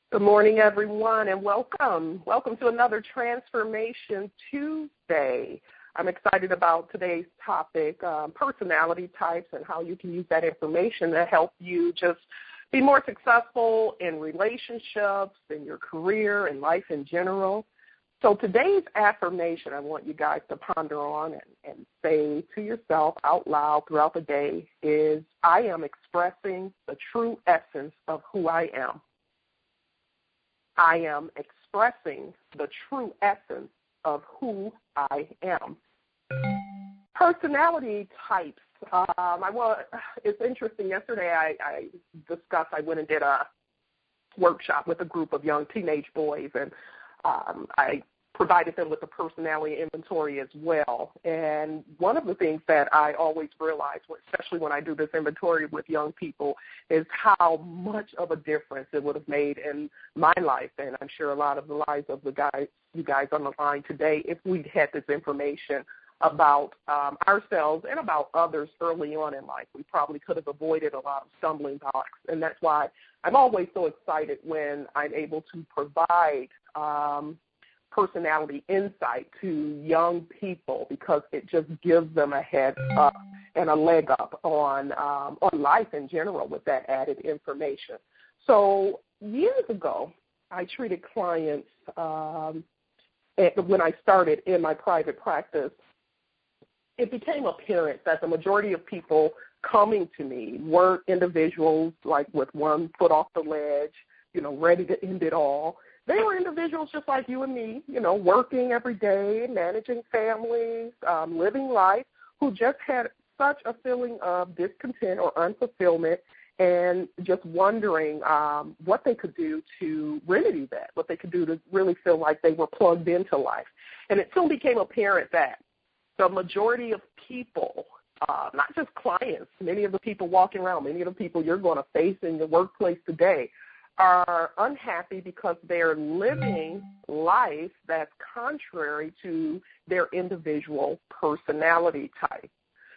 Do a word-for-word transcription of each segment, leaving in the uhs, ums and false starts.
Good morning, everyone, and welcome. Welcome to another Transformation Tuesday. I'm excited about today's topic, um, personality types, and how you can use that information to help you just be more successful in relationships, in your career, in life in general. So today's affirmation I want you guys to ponder on and, and say to yourself out loud throughout the day is, I am expressing the true essence of who I am. I am expressing the true essence of who I am. Personality types. Um, I want. It's interesting. Yesterday, I, I discussed. I went and did a workshop with a group of young teenage boys, and um, I provided them with a personality inventory as well. And one of the things that I always realize, especially when I do this inventory with young people, is how much of a difference it would have made in my life, and I'm sure a lot of the lives of the guys, you guys on the line today, if we'd had this information about um, ourselves and about others early on in life. We probably could have avoided a lot of stumbling blocks, and that's why I'm always so excited when I'm able to provide um, personality insight to young people, because it just gives them a head up and a leg up on um, on life in general with that added information. So years ago, I treated clients um, when I started in my private practice. It became apparent that the majority of people coming to me weren't individuals like with one foot off the ledge, you know, ready to end it all. They were individuals just like you and me, you know, working every day, managing families, um, living life, who just had such a feeling of discontent or unfulfillment, and just wondering um, what they could do to remedy that, what they could do to really feel like they were plugged into life. And it soon became apparent that the majority of people, uh, not just clients, many of the people walking around, many of the people you're going to face in your workplace today, are unhappy because they're living life that's contrary to their individual personality type.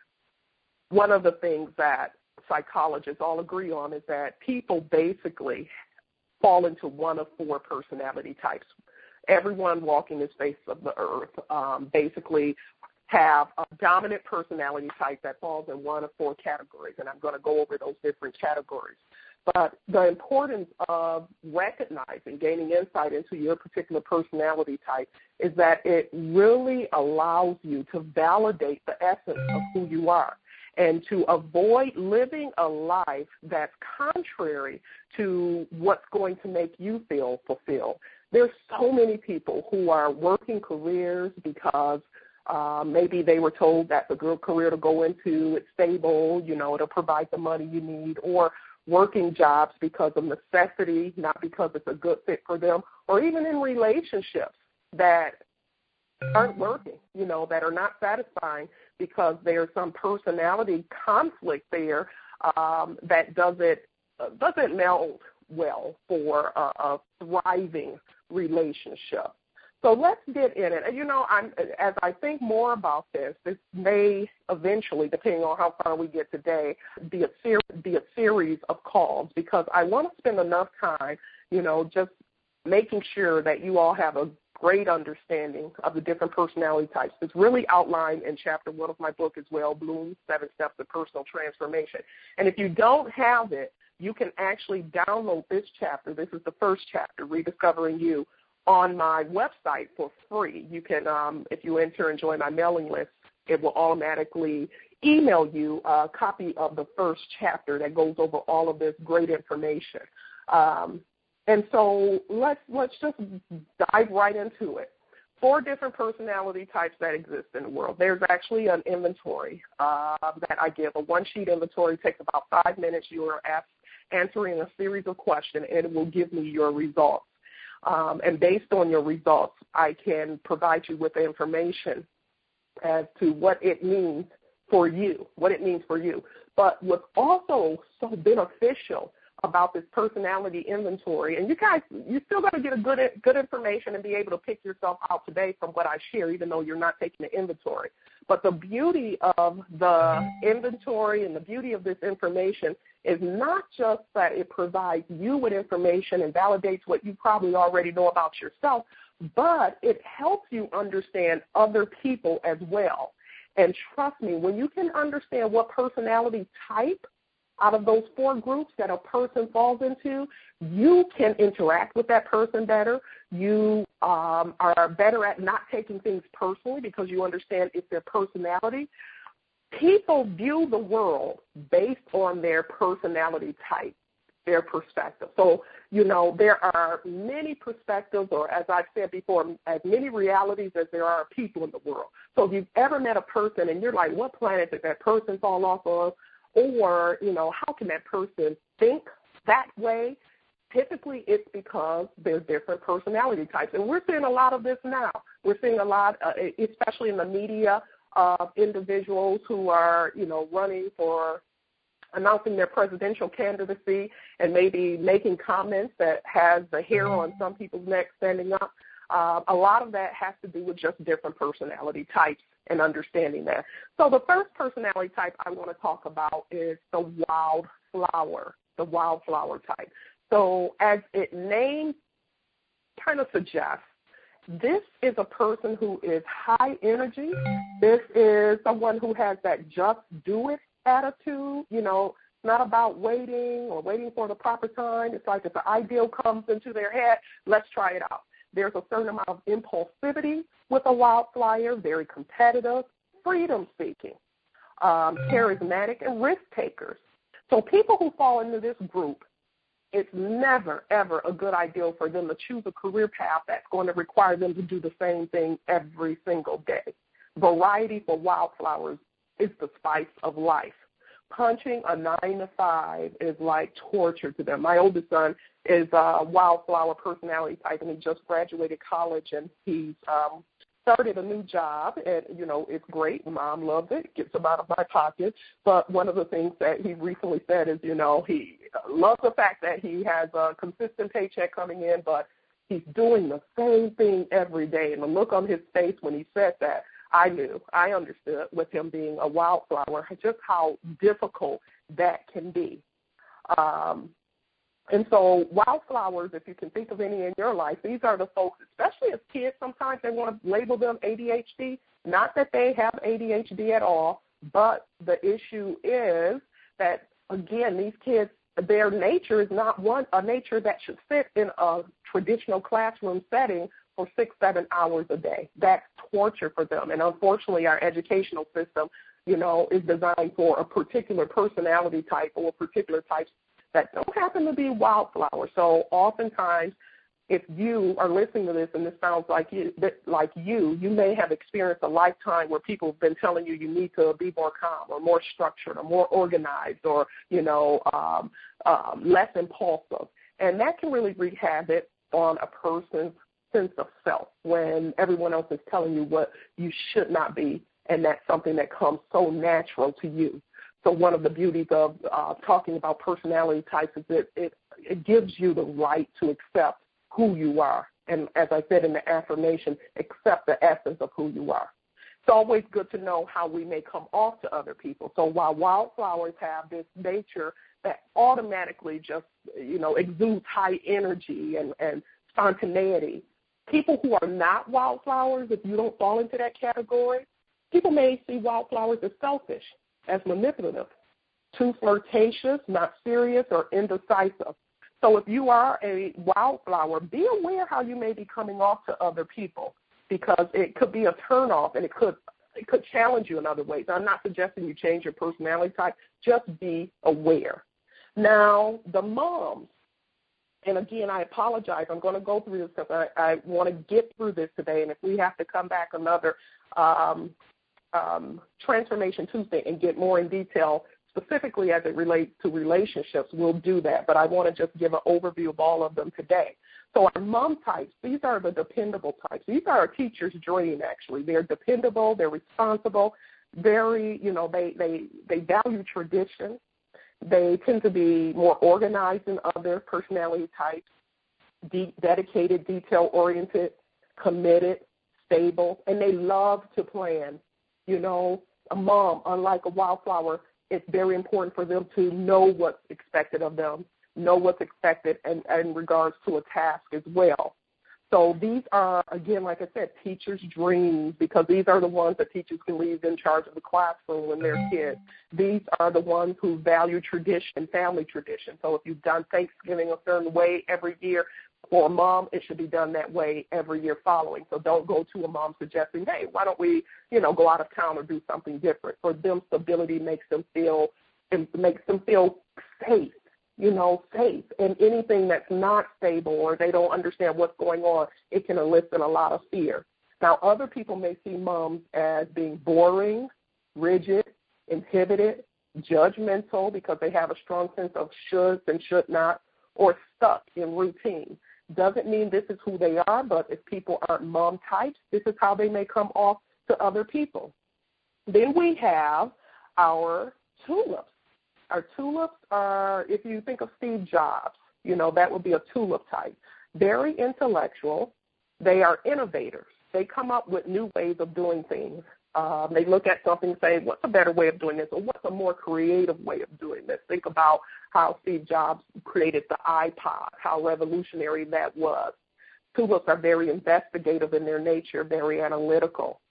One of the things that psychologists all agree on is that people basically fall into one of four personality types. Everyone walking this face of the earth um, basically have a dominant personality type that falls in one of four categories, and I'm going to go over those different categories. But the importance of recognizing, gaining insight into your particular personality type is that it really allows you to validate the essence of who you are and to avoid living a life that's contrary to what's going to make you feel fulfilled. There's so many people who are working careers because Uh, maybe they were told that's a good career to go into, it's stable, you know, it'll provide the money you need, or working jobs because of necessity, not because it's a good fit for them, or even in relationships that aren't working, you know, that are not satisfying because there's some personality conflict there um, that doesn't, uh, doesn't meld well for a, a thriving relationship. So let's get in it. And, you know, I'm, as I think more about this, this may eventually, depending on how far we get today, be a, ser- be a series of calls, because I want to spend enough time, you know, just making sure that you all have a great understanding of the different personality types. It's really outlined in chapter one of my book as well, Bloom, Seven Steps to Personal Transformation. And if you don't have it, you can actually download this chapter. This is the first chapter, Rediscovering You, on my website for free. You can, um, if you enter and join my mailing list, it will automatically email you a copy of the first chapter that goes over all of this great information. Um, and so let's let's just dive right into it. Four different personality types that exist in the world. There's actually an inventory uh, that I give, a one-sheet inventory. It takes about five minutes. You are asked, answering a series of questions, and it will give me your results. Um, and based on your results, I can provide you with information as to what it means for you, what it means for you. But what's also so beneficial about this personality inventory. And you guys, you still got to get a good good information and be able to pick yourself out today from what I share, even though you're not taking the inventory. But the beauty of the inventory and the beauty of this information is not just that it provides you with information and validates what you probably already know about yourself, but it helps you understand other people as well. And trust me, when you can understand what personality type out of those four groups that a person falls into, you can interact with that person better. You um, are better at not taking things personally because you understand it's their personality. People view the world based on their personality type, their perspective. So, you know, there are many perspectives, or as I've said before, as many realities as there are people in the world. So if you've ever met a person and you're like, what planet did that person fall off of? Or, you know, how can that person think that way? Typically it's because there's different personality types. And we're seeing a lot of this now. We're seeing a lot, uh, especially in the media, of individuals who are, you know, running for announcing their presidential candidacy and maybe making comments that has the hair on some people's neck standing up. Uh, a lot of that has to do with just different personality types and understanding that. So the first personality type I want to talk about is the wildflower, the wildflower type. So as it name kind of suggests, this is a person who is high energy. This is someone who has that just do it attitude. You know, it's not about waiting or waiting for the proper time. It's like if the ideal comes into their head, let's try it out. There's a certain amount of impulsivity with a wildflower, very competitive, freedom-seeking, um, charismatic, and risk-takers. So people who fall into this group, it's never, ever a good idea for them to choose a career path that's going to require them to do the same thing every single day. Variety for wildflowers is the spice of life. Punching a nine to five is like torture to them. My oldest son is a wildflower personality type, and he just graduated college, and he's um, started a new job, and, you know, it's great. Mom loves it. It gets him out of my pocket. But one of the things that he recently said is, you know, he loves the fact that he has a consistent paycheck coming in, but he's doing the same thing every day. And the look on his face when he said that, I knew, I understood with him being a wildflower, just how difficult that can be. Um, and so wildflowers, if you can think of any in your life, these are the folks, especially as kids, sometimes they want to label them A D H D. Not that they have A D H D at all, but the issue is that, again, these kids, their nature is not one a nature that should fit in a traditional classroom setting for six, seven hours a day. That's torture for them. And unfortunately, our educational system, you know, is designed for a particular personality type or particular types that don't happen to be wildflowers. So oftentimes, if you are listening to this and this sounds like you, like you, you may have experienced a lifetime where people have been telling you you need to be more calm or more structured or more organized or, you know, um, um, less impulsive. And that can really wreak havoc on a person's sense of self when everyone else is telling you what you should not be, and that's something that comes so natural to you. So one of the beauties of uh, talking about personality types is that it, it gives you the right to accept who you are. And as I said in the affirmation, accept the essence of who you are. It's always good to know how we may come off to other people. So while wildflowers have this nature that automatically just, you know, exudes high energy and, and spontaneity, people who are not wildflowers, if you don't fall into that category, people may see wildflowers as selfish, as manipulative, too flirtatious, not serious, or indecisive. So if you are a wildflower, be aware how you may be coming off to other people, because it could be a turnoff and it could it could challenge you in other ways. I'm not suggesting you change your personality type. Just be aware. Now, the moms, and again, I apologize. I'm going to go through this because I, I want to get through this today, and if we have to come back another um, um, Transformation Tuesday and get more in detail, specifically as it relates to relationships, we'll do that. But I want to just give an overview of all of them today. So our mom types, these are the dependable types. These are our teacher's dream, actually. They're dependable. They're responsible. Very, you know, they, they, they value tradition. They tend to be more organized than other personality types, de- dedicated, detail-oriented, committed, stable, and they love to plan. You know, a mom, unlike a wildflower, it's very important for them to know what's expected of them, know what's expected in, in regards to a task as well. So these are, again, like I said, teachers' dreams, because these are the ones that teachers can leave in charge of the classroom when they're kids. These are the ones who value tradition, family tradition. So if you've done Thanksgiving a certain way every year, for a mom, it should be done that way every year following. So don't go to a mom suggesting, hey, why don't we, you know, go out of town or do something different. For them, stability makes them feel, it makes them feel safe. You know, safe. And anything that's not stable or they don't understand what's going on, it can elicit a lot of fear. Now, other people may see moms as being boring, rigid, inhibited, judgmental because they have a strong sense of shoulds and should not, or stuck in routine. Doesn't mean this is who they are, but if people aren't mom types, this is how they may come off to other people. Then we have our tulips. Our tulips are, if you think of Steve Jobs, you know, that would be a tulip type. Very intellectual. They are innovators. They come up with new ways of doing things. Um, they look at something and say, what's a better way of doing this, or what's a more creative way of doing this? Think about how Steve Jobs created the iPod, how revolutionary that was. Tulips are very investigative in their nature, very analytical.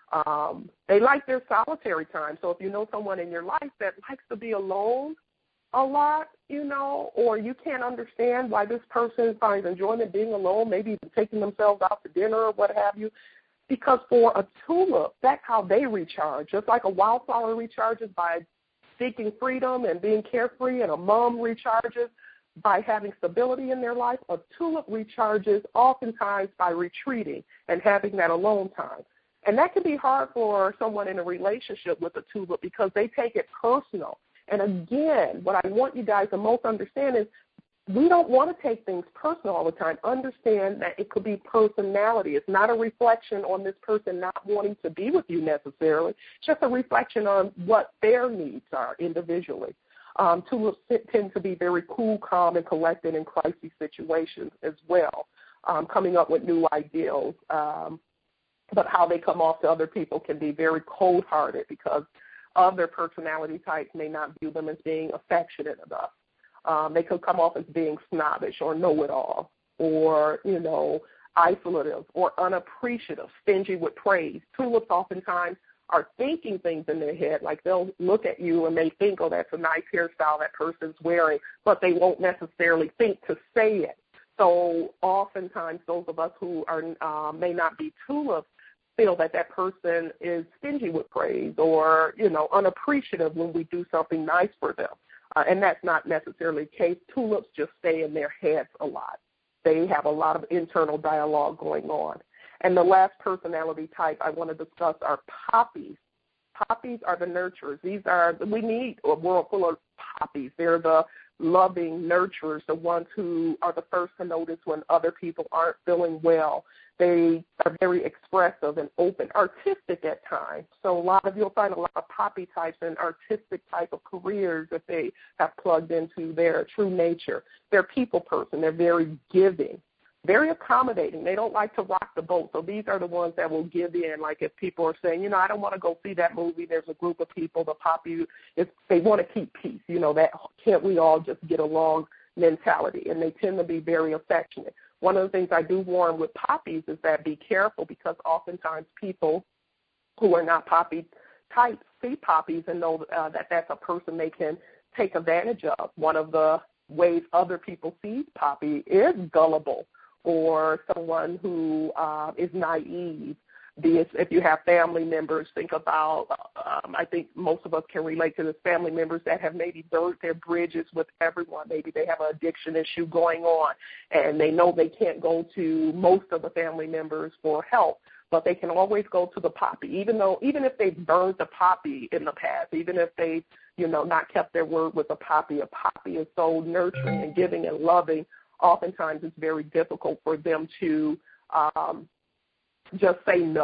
Um, they like their solitary time. So if you know someone in your life that likes to be alone a lot, you know, or you can't understand why this person finds enjoyment being alone, maybe even taking themselves out to dinner or what have you, because for a tulip, that's how they recharge. Just like a wildflower recharges by seeking freedom and being carefree, and a mom recharges by having stability in their life, a tulip recharges oftentimes by retreating and having that alone time. And that can be hard for someone in a relationship with a tulip because they take it personal. And again, what I want you guys to most understand is we don't want to take things personal all the time. Understand that it could be personality. It's not a reflection on this person not wanting to be with you necessarily. It's just a reflection on what their needs are individually. Um, tulips tend to be very cool, calm, and collected in crisis situations as well, um, coming up with new ideals. Um, but how they come off to other people can be very cold-hearted because other personality types may not view them as being affectionate enough. Um, they could come off as being snobbish or know-it-all or, you know, isolative or unappreciative, stingy with praise. Tulips oftentimes are thinking things in their head, like they'll look at you and may think, oh, that's a nice hairstyle that person's wearing, but they won't necessarily think to say it. So oftentimes those of us who are uh, may not be tulips feel that that person is stingy with praise or, you know, unappreciative when we do something nice for them. Uh, and that's not necessarily the case. Tulips just stay in their heads a lot. They have a lot of internal dialogue going on. And the last personality type I want to discuss are poppies. Poppies are the nurturers. These are, we need a world full of poppies. They're the loving nurturers, the ones who are the first to notice when other people aren't feeling well. They are very expressive and open, artistic at times. So a lot of, you'll find a lot of poppy types in artistic type of careers that they have plugged into their true nature. They're a people person. They're very giving, very accommodating. They don't like to rock the boat. So these are the ones that will give in. Like if people are saying, you know, I don't want to go see that movie, there's a group of people, the poppy, is, they want to keep peace. You know, that can't we all just get along mentality. And they tend to be very affectionate. One of the things I do warn with poppies is that be careful because oftentimes people who are not poppy types see poppies and know uh, that that's a person they can take advantage of. One of the ways other people see poppy is gullible or someone who uh, is naive. This, if you have family members, think about, um, I think most of us can relate to this, family members that have maybe burned their bridges with everyone. Maybe they have an addiction issue going on, and they know they can't go to most of the family members for help, but they can always go to the poppy, even though, even if they've burned the poppy in the past, even if they've, you know, not kept their word with the poppy. A poppy is so nurturing and giving and loving. Oftentimes it's very difficult for them to um, just say no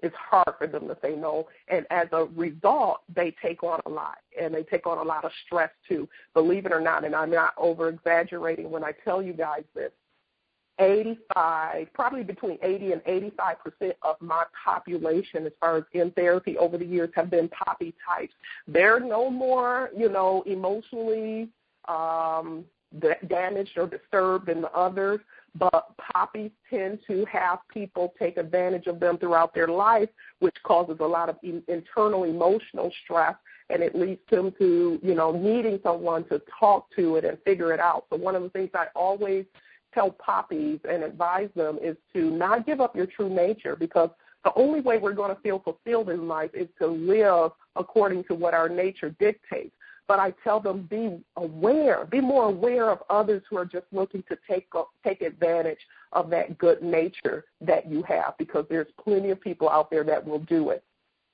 it's hard for them to say no. And as a result, they take on a lot, and they take on a lot of stress too, believe it or not. And I'm not over-exaggerating when I tell you guys this. eighty-five, probably between eighty and eighty-five percent of my population as far as in therapy over the years have been poppy types. They're no more, you know, emotionally um, damaged or disturbed than the others, but poppies tend to have people take advantage of them throughout their life, which causes a lot of e- internal emotional stress, and it leads them to, you know, needing someone to talk to it and figure it out. So one of the things I always tell poppies and advise them is to not give up your true nature, because the only way we're going to feel fulfilled in life is to live according to what our nature dictates. But I tell them, be aware, be more aware of others who are just looking to take take advantage of that good nature that you have, because there's plenty of people out there that will do it.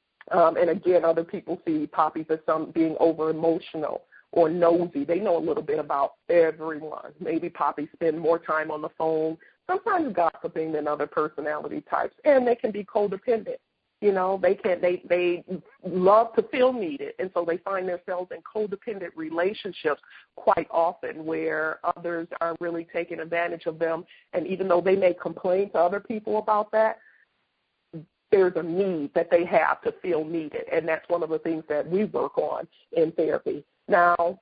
Um, and again, other people see poppies as some being over emotional or nosy. They know a little bit about everyone. Maybe poppies spend more time on the phone, sometimes gossiping than other personality types, and they can be codependent. You know, they can they they love to feel needed, and so they find themselves in codependent relationships quite often, where others are really taking advantage of them. And even though they may complain to other people about that, there's a need that they have to feel needed, and that's one of the things that we work on in therapy. Now,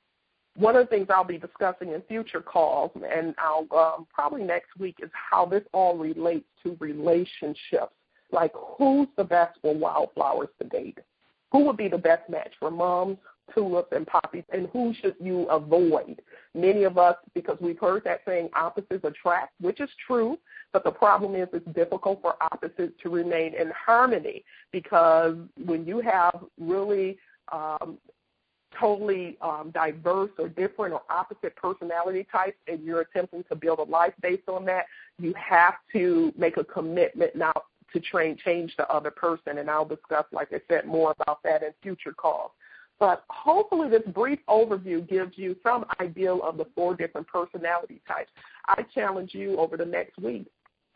one of the things I'll be discussing in future calls, and I'll um, probably next week, is how this all relates to relationships. Like, who's the best for wildflowers to date? Who would be the best match for mums, tulips, and poppies, and who should you avoid? Many of us, because we've heard that saying, opposites attract, which is true, but the problem is it's difficult for opposites to remain in harmony, because when you have really um, totally um, diverse or different or opposite personality types, and you're attempting to build a life based on that, you have to make a commitment now to train, change the other person, and I'll discuss, like I said, more about that in future calls. But hopefully this brief overview gives you some idea of the four different personality types. I challenge you over the next week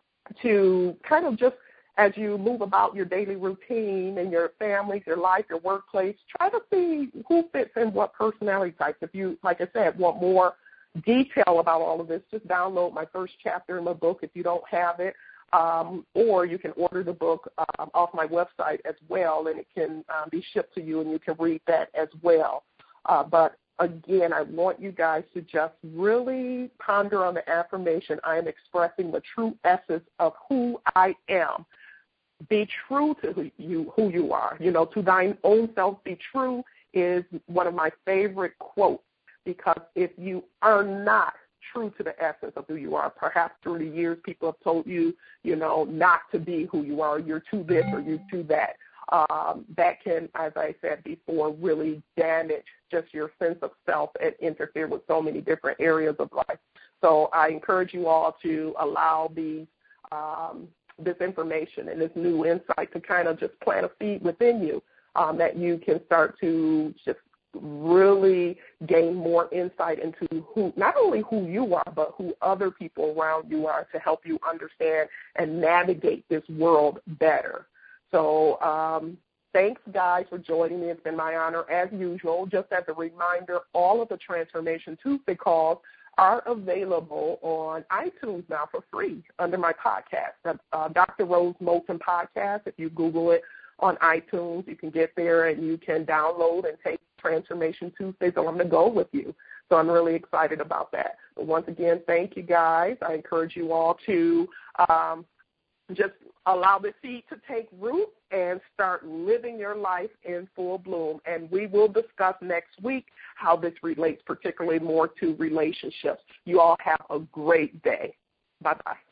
to kind of just, as you move about your daily routine and your family, your life, your workplace, try to see who fits in what personality types. If you, like I said, want more detail about all of this, just download my first chapter in my book if you don't have it. Um, or you can order the book um, off my website as well, and it can um, be shipped to you, and you can read that as well. Uh, but, again, I want you guys to just really ponder on the affirmation, I am expressing the true essence of who I am. Be true to who you, who you are. You know, to thine own self be true is one of my favorite quotes, because if you are not true to the essence of who you are, perhaps through the years people have told you, you know, not to be who you are, you're too this or you're too that. Um, that can, as I said before, really damage just your sense of self and interfere with so many different areas of life. So I encourage you all to allow these um, this information and this new insight to kind of just plant a seed within you, um, that you can start to just really gain more insight into who, not only who you are, but who other people around you are, to help you understand and navigate this world better. So um, thanks, guys, for joining me. It's been my honor, as usual. Just as a reminder, all of the Transformation Tuesday calls are available on iTunes now for free under my podcast, the uh, Doctor Rose Moulton Podcast. If you Google it on iTunes, you can get there and you can download and take Transformation Tuesdays on the go with you. So I'm really excited about that. But once again, thank you, guys. I encourage you all to um, just allow the seed to take root and start living your life in full bloom. And we will discuss next week how this relates particularly more to relationships. You all have a great day. Bye-bye.